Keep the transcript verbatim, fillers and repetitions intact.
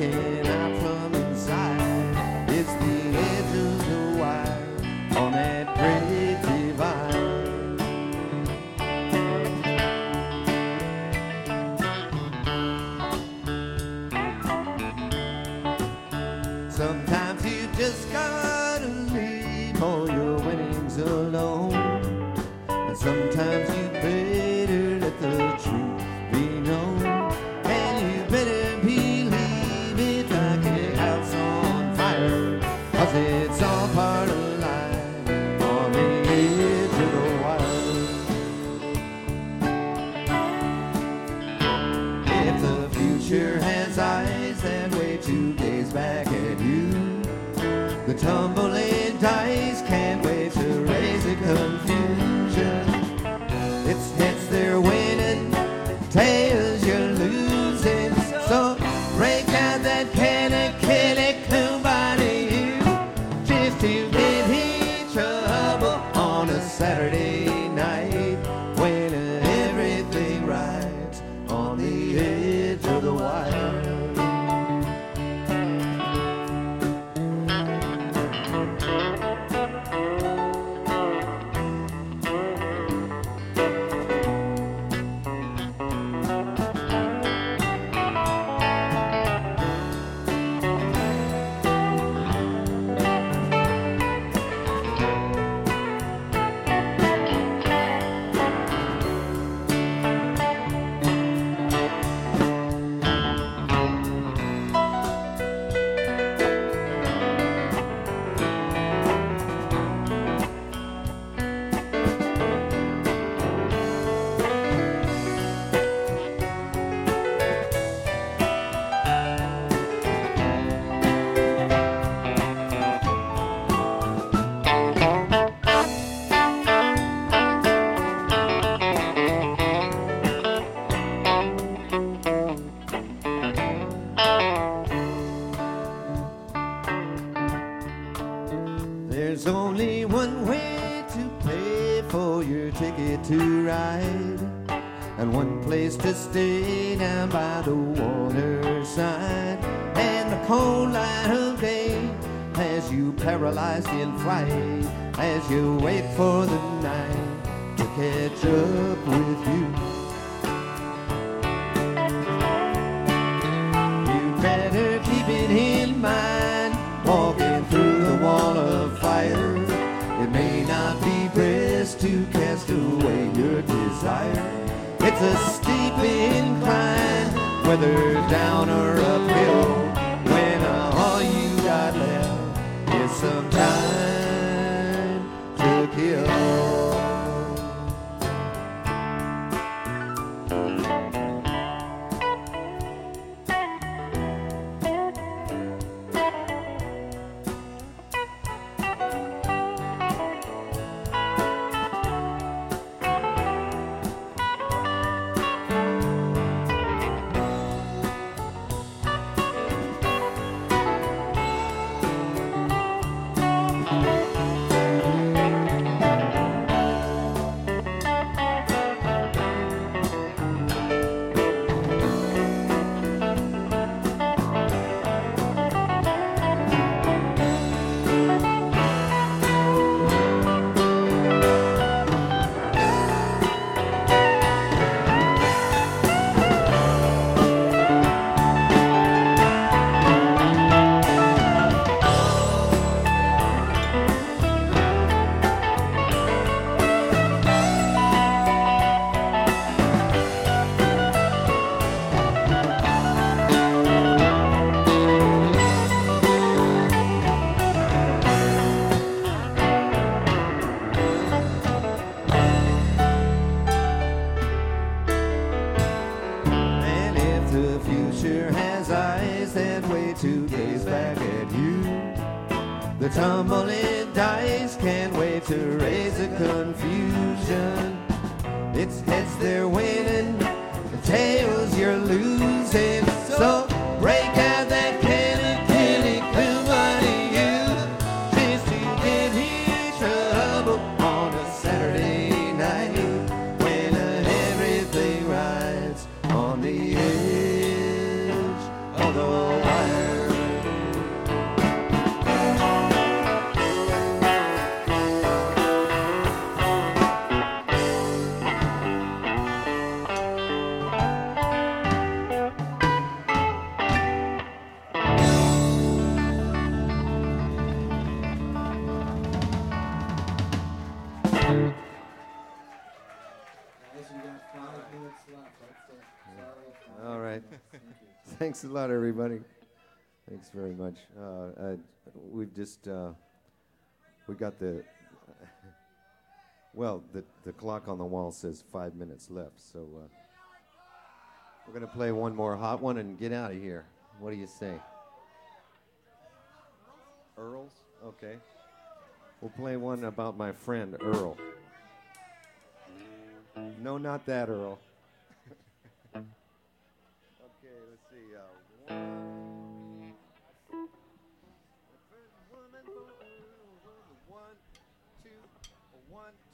looking out from inside. It's the edge of the wire on that great divide. Sometimes you just gotta leave all your winnings alone, and sometimes you better let the truth be known. And you better believe it like a house on fire, 'cause it's all part of life on the edge of the wire. If the future has eyes that way to gaze back at you, the tumbling dice can't wait to raise the confusion. It's heads they're winning, tails you're losing. So break out that can of kill it, kumbaya you, just to get in trouble on a Saturday night when everything rides on the edge of the wire. There's only one way to pay for your ticket to ride, and one place to stay down by the waterside. And the cold light of day has you paralyzed in flight as you wait for the night to catch up with you. You better keep it in mind, walking through the wall of fire. It may not be best to cast away your desire. It's a steep incline, whether down or uphill, when all you got left is some time to kill. The future has eyes that way to gaze back at you. The tumbling dice can't wait to raise the confusion. It's heads they're winning, the tails you're losing. So break out that can of kill it, kumbaya you, just to get in trouble on a Saturday night when everything rides on the edge of the wire. night. Thanks a lot, everybody. Thanks very much. Uh, uh, we've just uh, we got the well, the the clock on the wall says five minutes left, so uh, we're gonna play one more hot one and get out of here. What do you say? Earl's? Okay. We'll play one about my friend Earl. No, not that Earl. Okay, let's see. Uh, one. The first woman for Earl was a one, two, a one.